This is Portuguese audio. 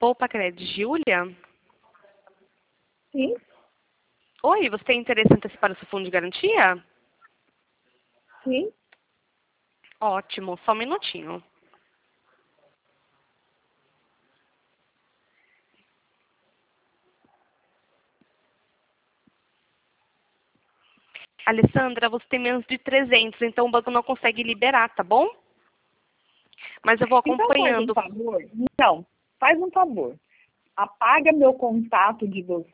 Poupa Crédito, Júlia? Sim, Oi, você tem interesse em antecipar o seu fundo de garantia? sim. Ótimo, só um minutinho. Alessandra, você tem menos de 300, então o banco não consegue liberar, tá bom? Mas eu vou Então faz um acompanhando. favor. Não, faz um favor. Apaga meu contato de você.